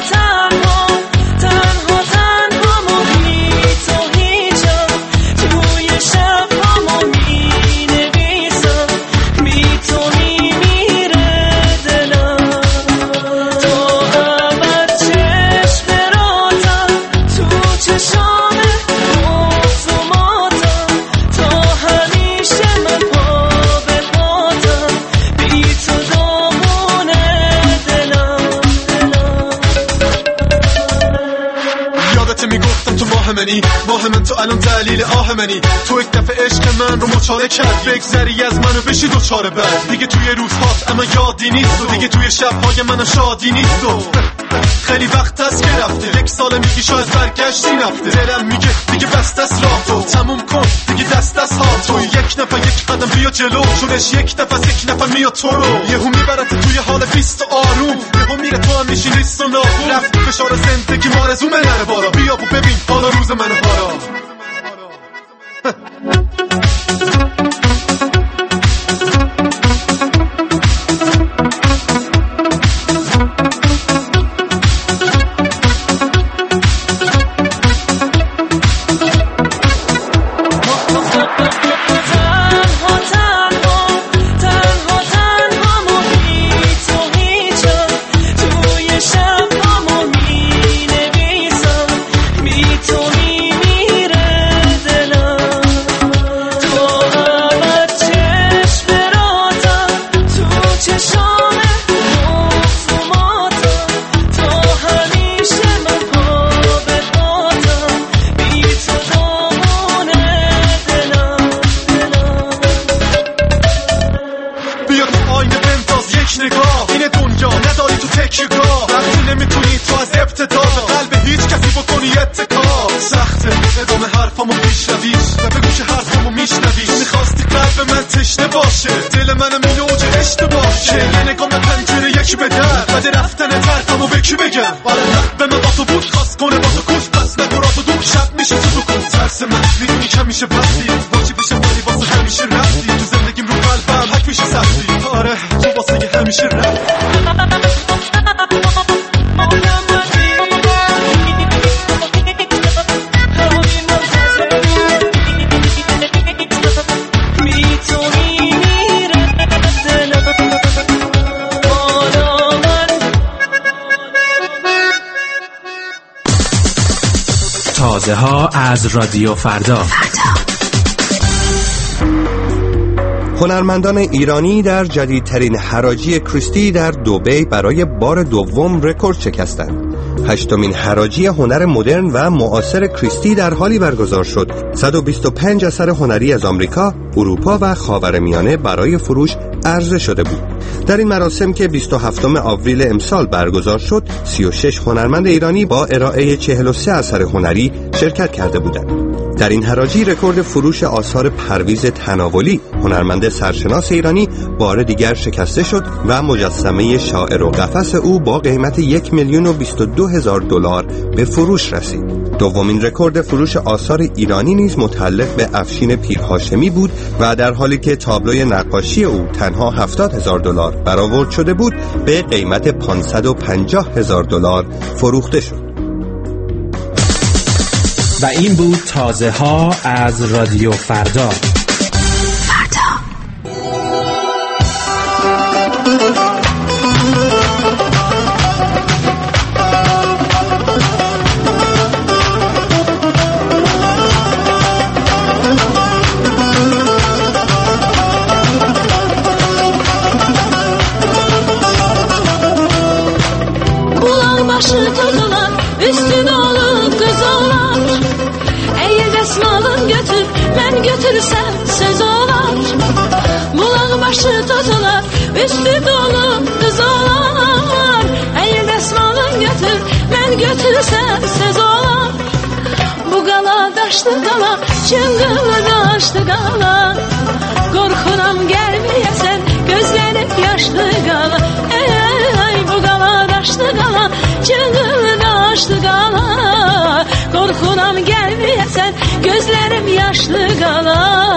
بی تو هیچم. توی شب همو می نویسم بی تو میمیره دلم. تا ابد چشم راتم تو چشام ماه من تو الان دلیل آه منی. تو یک دفعه عشق من رو مچاله کرد. بگذری از منو بشی دوچاره بعد. دیگه توی روزهات اما یادی نیست و دیگه توی شبهای منو شادی نیست و خیلی وقت هست که رفته. یک سال میگی شاید برگشتی نفته. دلم میگه دیگه بست از راه تو تموم کن دیگه دست از ها تو. یک نفر یک قدم بیا جلو چونش یک نفر یک نفر میاد تو رو. یهو میبرت توی حال بیست و آروم. یهو میره تو هم میشی نیست و ناخون. رفت فشار زندگی مارزومه نره بالا. بیا و ببین حالا روز منو پارا. تازه ها از رادیو فردا. هنرمندان ایرانی در جدیدترین حراجی کریستی در دبی برای بار دوم رکورد شکستند. 8مین حراجی هنر مدرن و معاصر کریستی در حالی برگزار شد 125 اثر هنری از آمریکا، اروپا و خاورمیانه برای فروش عرضه شده بود. در این مراسم که 27 آوریل امسال برگزار شد، 36 هنرمند ایرانی با ارائه 43 اثر هنری شرکت کرده بودند. در این حراجی رکورد فروش آثار پرویز تناولی، هنرمند سرشناس ایرانی، بار دیگر شکسته شد و مجسمه شاعر و قفس او با قیمت $1,022,000 به فروش رسید. دومین رکورد فروش آثار ایرانی نیز متعلق به افشین پیرهاشمی بود و در حالی که تابلوی نقاشی او تنها $70,000 برآورد شده بود، به قیمت $550,000 فروخته شد. و این بود تازه ها از رادیو فردا. Başı tozular, üstün olup kız olar. Eğer desmalın götür, ben götürsem söz olar. Bulağın başı tozular, üstün olup kız olar. Eğer desmalın götür, ben götürsem söz olar. Bu gala daşlı gala, çıngılı daşlı gala. Korkuram gelmeyesen, gözlerim yaşlı gala. Bu gala daşlı gala, çıngılı daşlı gala. Korkunam gelmeyesen, gözlerim yaşlı gala.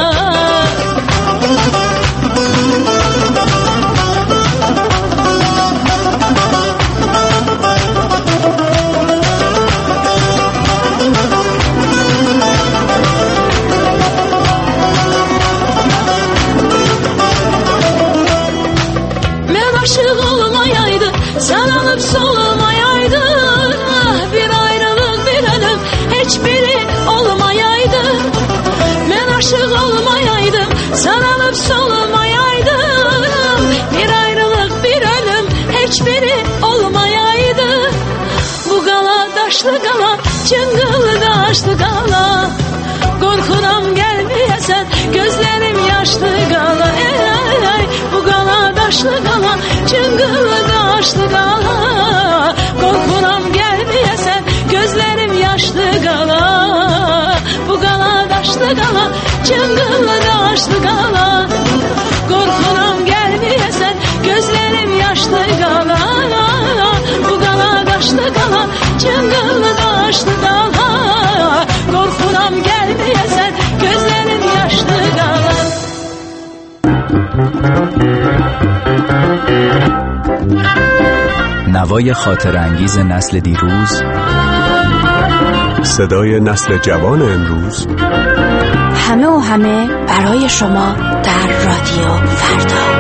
Ben aşık olmayaydı, sarılıp solmayaydı. Bir ayrılık bir ölüm, hiçbiri olmayaydı. Ben aşık olmayaydım, sarılıp solmayaydım. Bir ayrılık bir ölüm, hiçbiri olmayaydı. Bu gala daşlı gala, çıngılı daşlı gala. Korkuram gelmeyesen, gözlerim yaşlı gala. Bu gala daşlı gala, çıngılı daşlı gala. Korkuram gelmeyesen, gözlerim yaşlı gala. Bu gala daşlı gala, çıngılı daşlı gala. Korkuram gelmeyesen, gözlerim yaşlı gala. Bu gala daşlı gala, çıngılı daşlı gala. Korkuram gelmeyesen, gözlerim yaşlı gala. نوای خاطرانگیز نسل دیروز، صدای نسل جوان امروز، همه و همه برای شما در رادیو فردا.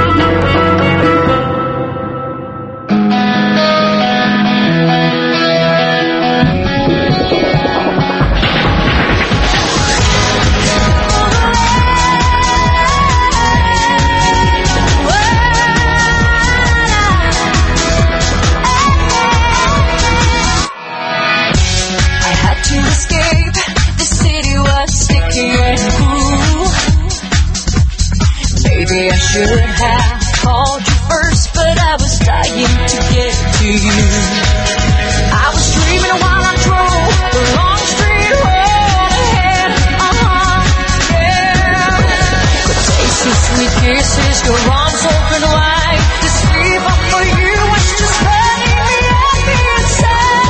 Maybe I should have called you first, but I was dying to get to you. I was dreaming while I drove the long straight road ahead. Yeah. Could taste your sweet kisses, your arms open wide. This fever for you was just burning me up inside.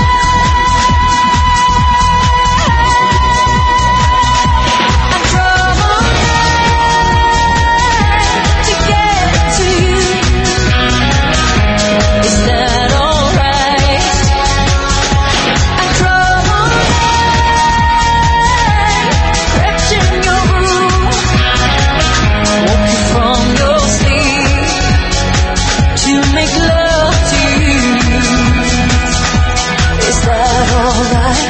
I'm troubled to get to you. Is that alright? I'm troubled, crept in your room, woke you from your sleep to make love to you. Is that alright?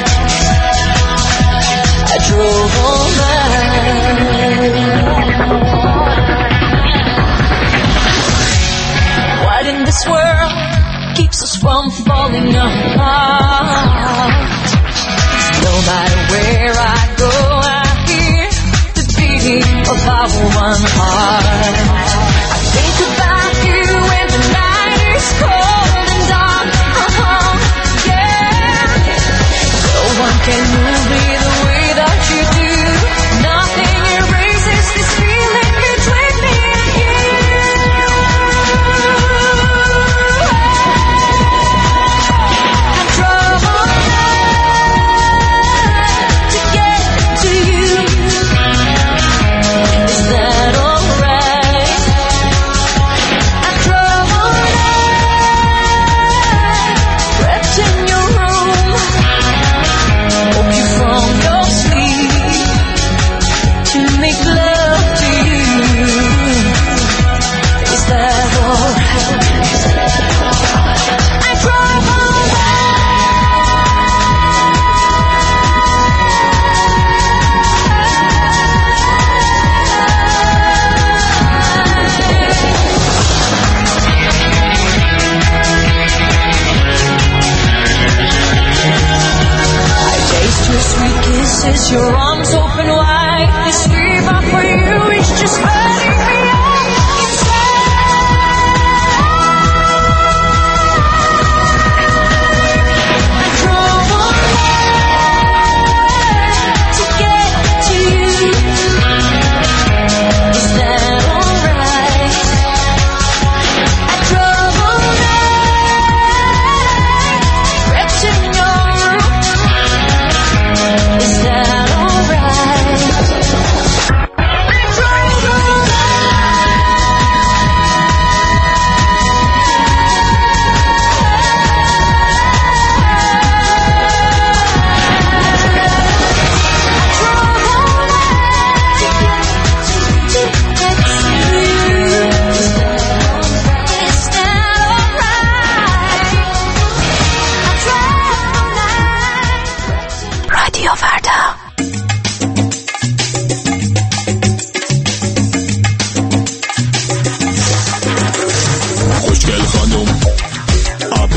I drove all night. What in this world keeps us from falling apart? No matter where I go, I hear the beating of our one heart. I think about you when the night is cold and dark. Yeah. No one can move me the way that you do. Nothing erases this feeling between me and you. I'm troubled to get to you. Is that alright?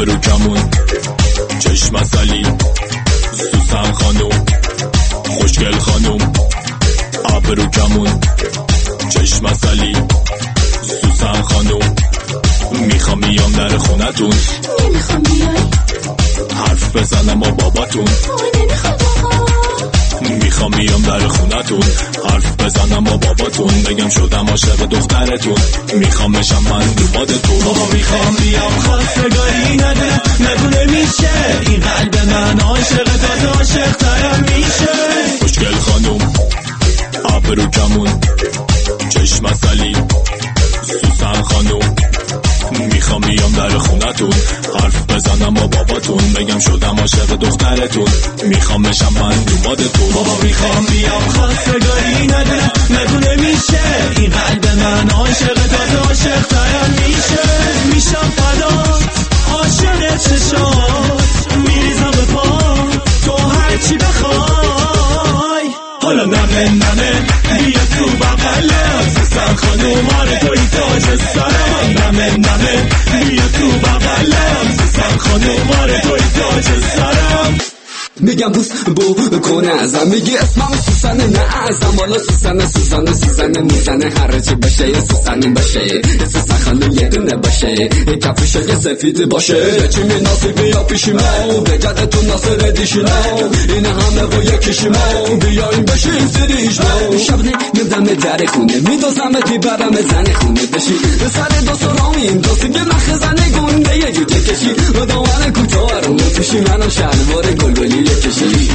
ابرو کمون چشم اصلی سوسن خانوم خوشگل خانوم ابرو کمون چشم اصلی سوسن خانوم میخوام بیام در خونتون نمیخوام بیای حرف بزنم با باباتون نمیخوام میخوام بیام در خونتون حرف بزنم با باباتون بگم شدم عاشق دخترتون میخوام بشم من دوبادتون بابا میخوام بیام خواستگاری ندارم نگو نمیشه این قلب من عاشق تازه عاشق ترم میشه خوشگل خانوم ابرو کمون چشم اصلی سوسن خانوم میخوام بیام در خونتون حرف بزنم با باباتون بگم شدم عاشق دخترتون میخوام بشم من دوبادتون بابا میخوام بیام خواستگاری ندارم نگو نمیشه این قلب من عاشق تازه عاشق ترم میشم فدات عاشق چشات میریزم به پا تو هرچی بخوای حالا نمه بیا تو بغلم سوسن خانوم آره توی تاج سرم نمه بیا تو بغلم سوسن خانوم آره توی تاج سرم میگم بوس بو کنه ازم میگی اسمم سوسن نه ازم حالا سوسن میزنه هر چی بشه یه سوسن باشه سوسن خانوم یه دونه باشه کفش که سفید باشه چی مناسبه یا پیشیمو بجد تو ناصر دیشیمو این همه با یکیشیمو بیایم بشیم سریشمو شب نمیدم در خونه میدوزم تی برم زن خونه بشی سر دو سرامیم دوستگه نخ زنه گنده یه جوجه کشی و دامن کوتاه رو پیشی منو شلوار گلگلی کشی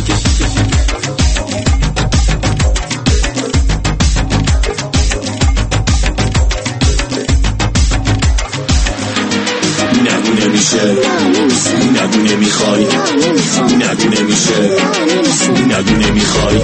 نگو نمیشه نگو نمیخوای نگو نمیشه نگو نمیخوای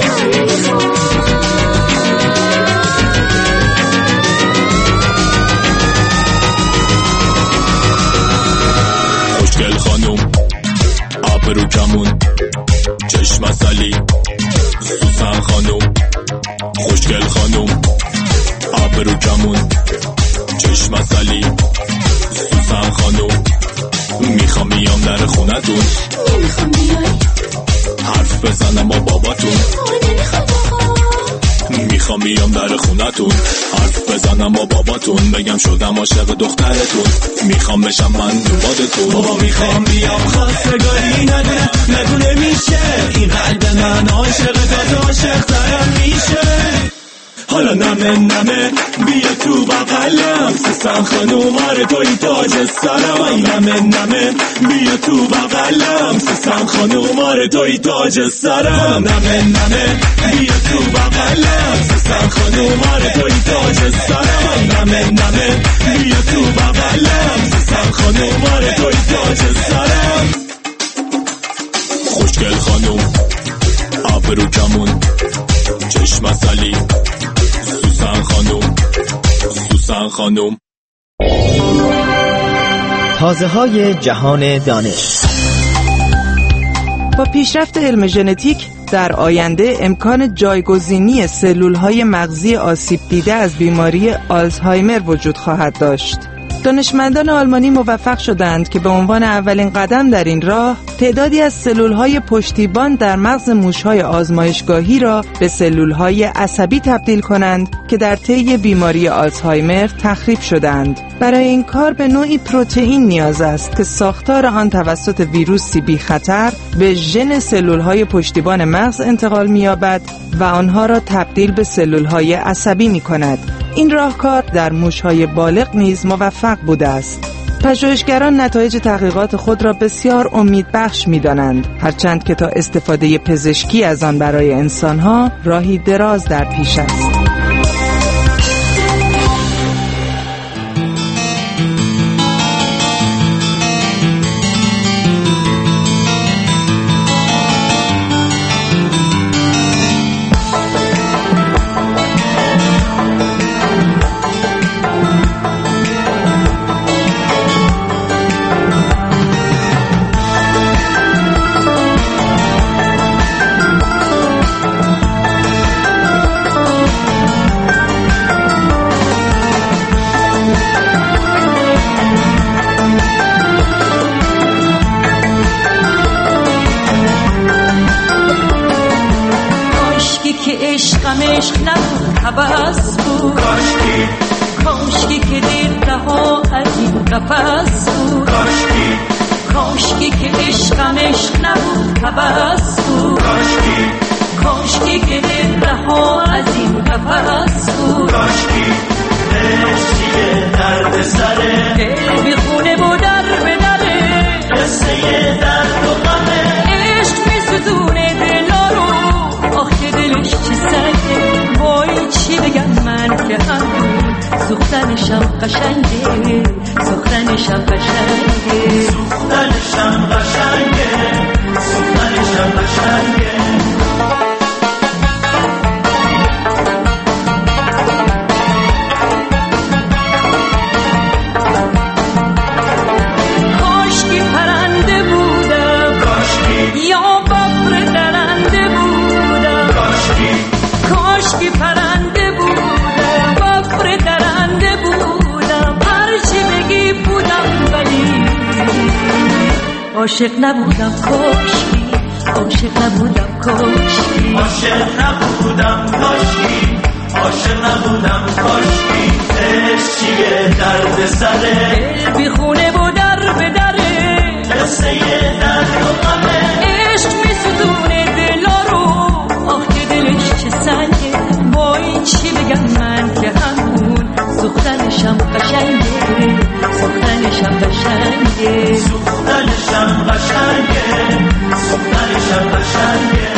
خوشگل خانوم ابرو کمون چشم اصلی سوسن خانوم خوشگل خانوم ابرو کمون چشم اصلی سوسن خانوم میخوام بیام در خونتون نمیخوام بیای حرف بزنم با باباتون میخوام بیام در خونتون حرف بزنم با باباتون بگم شدم عاشق دخترتون میخوام بشم من دوبادتون بابا میخوام بیام خواستگاری ندارم نگو نمیشه این قلب من عاشق تازه عاشق ترم میشه حالا نمه بیا تو بغلم سوسن خانوم آره توی تاج سرم نمه بیا تو بغلم سوسن خانوم آره توی تاج سرم نمه بیا تو بغلم سوسن خانوم آره توی تاج سرم نمه بیا تو بغلم سوسن خانوم آره توی تاج سرم خوشگل خانوم ابرو کمون چشم اصلی سوسن خانوم تازه‌های جهان دانش. با پیشرفت علم ژنتیک در آینده امکان جایگزینی سلول‌های مغزی آسیب دیده از بیماری آلزایمر وجود خواهد داشت. دانشمندان آلمانی موفق شدند که به عنوان اولین قدم در این راه تعدادی از سلول‌های پشتیبان در مغز موش‌های آزمایشگاهی را به سلول‌های عصبی تبدیل کنند که در طی بیماری آلزایمر تخریب شدند. برای این کار به نوعی پروتئین نیاز است که ساختار آن توسط ویروسی بی خطر به ژن سلول‌های پشتیبان مغز انتقال می‌یابد و آنها را تبدیل به سلول‌های عصبی می‌کند. این راهکار در موش‌های بالغ نیز موفق بوده است. پژوهشگران نتایج تحقیقات خود را بسیار امیدبخش می‌دانند، هرچند که تا استفاده پزشکی از آن برای انسان‌ها راهی دراز در پیش است. عشق نبود هوس بود کاشکی که دیر رها از این قفس بود کاشکی که عشقم عشق نبود هوس بود کاشکی که دیر رها از این قفس بود عشقیه درد سره دل بی خونه و در به دره قصه درد و غمه عشق می ستونه دلا رو آخه دلش چی سنگه وای چی بگم من که همون سوختنشم قشنگه سوختنشم قشنگه سوختنشم قشنگه سوختنشم قشنگه عاشق نبودم کاشکی عاشق نبودم کاشکی عاشق نبودم کاشکی عاشق نبودم کاشکی عشق چیه درد سره دل بی خونه و در به دره قصه درد و غمه عشق می ستونه دلا رو آخه دلش چه سنگه وای چی بگم من که همون سوختنشم قشنگه سوختنشم قشنگه سوختنشم قشنگه سوختنشم قشنگه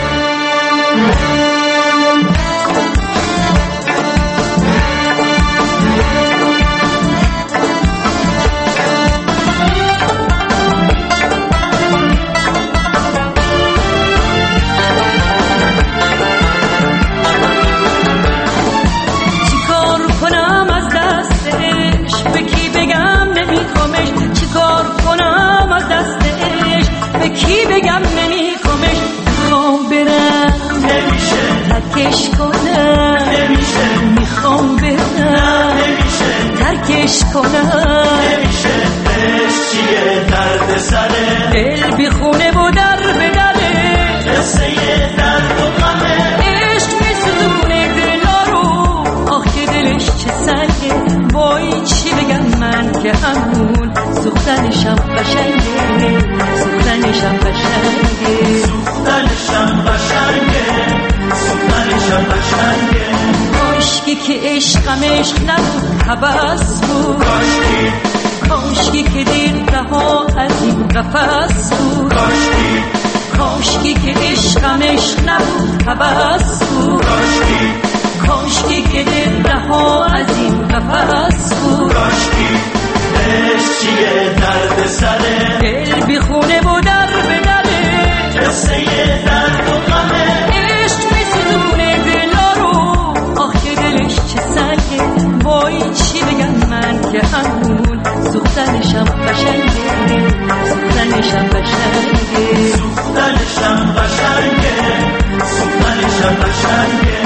کی بگم نمیخوامش میخوام برم نمیشه ترکش کنم نمیشه میخوام برم نمیشه ترکش کنم نمیشه عشق چیه درد سره دل بی خونه و در به دره قصه درد و غمه عشق میسوزونه دلا رو آخه دلش چه سنگه وای چی بگم من که همون سوختنشم قشنگه سوختنشم قشنگه سوختنشم قشنگه سوختنشم قشنگه کاشکی که عشقم عشق نبود هوس بود کاشکی که دیر رها از این قفس بود کاشکی که عشقم عشق نبود هوس بود کاشکی که دیر رها از این قفس بود عشق چیه درد سره دل بی خونه و در به دره قصه درد و غمه عشق می ستونه دلا رو آخه دلش چه سنگه وای چی بگم من که همون سوختنشم قشنگه سوختنشم قشنگه سوختنشم قشنگه سوختنشم قشنگه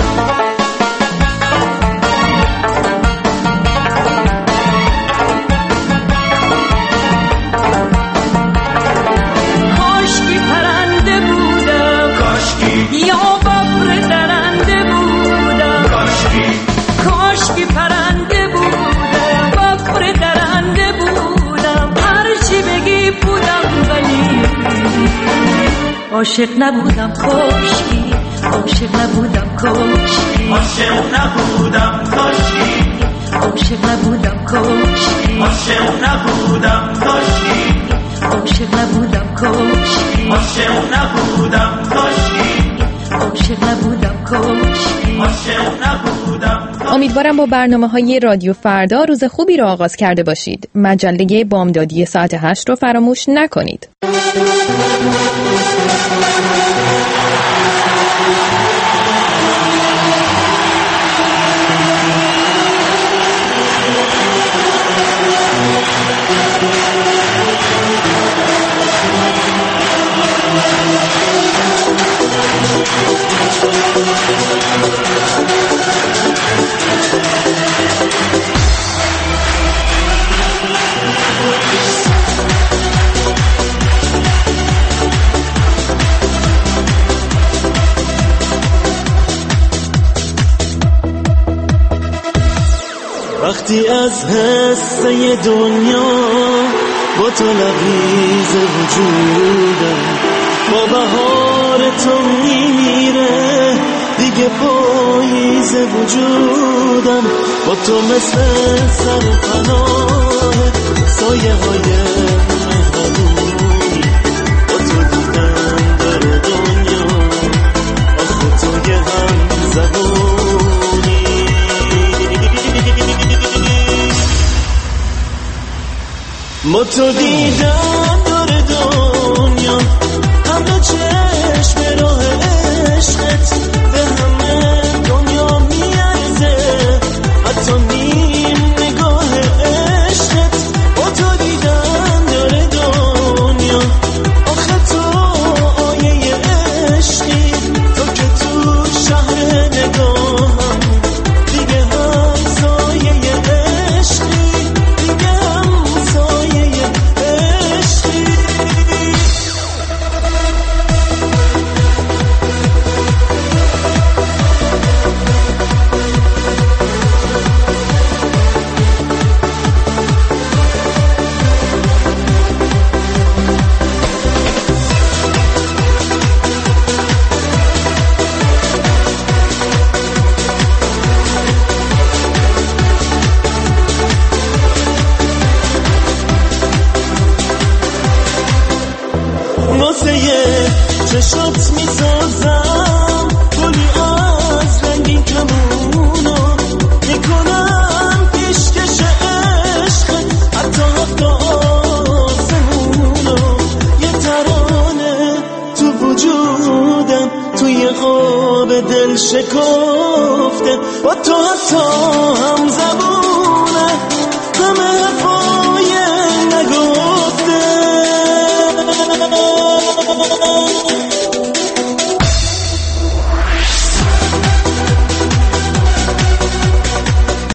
عاشق نبودم کاشکی عاشق نبودم کاشکی عاشق نبودم کاشکی عاشق نبودم کاشکی عاشق نبودم کاشکی عاشق نبودم کاشکی عاشق نبودم کاشکی عاشق نبودم کاشکی عاشق نبودم. امیدوارم با برنامه‌های رادیو فردا روز خوبی رو آغاز کرده باشید. مجله بامدادی ساعت 8 رو فراموش نکنید. وقتی از حسه دنیا با تو لبریز وجودم با بهار تو میمیره دیگه پاییز وجودم با تو مثل سرپناه سایه های مهربونی با تو دیدم در دنیا آخه تو یه هم زبونی با تو دیدم در دنیا همه چشم راه عشقت به همه دنیا میارزه حتی نیم نگاه عشقت با تو دیدم در دنیا آخه تو آیه عشقی تو که تو شهر نگاهم دیگه هم سایه عشقی دیگه هم سایه عشقی چشات میسازم گلی از رنگین کمونو میکنم پیشکش عشق حتی آسمونو یه ترانه تو وجودم توی خواب دل شکفته با تو حتی هم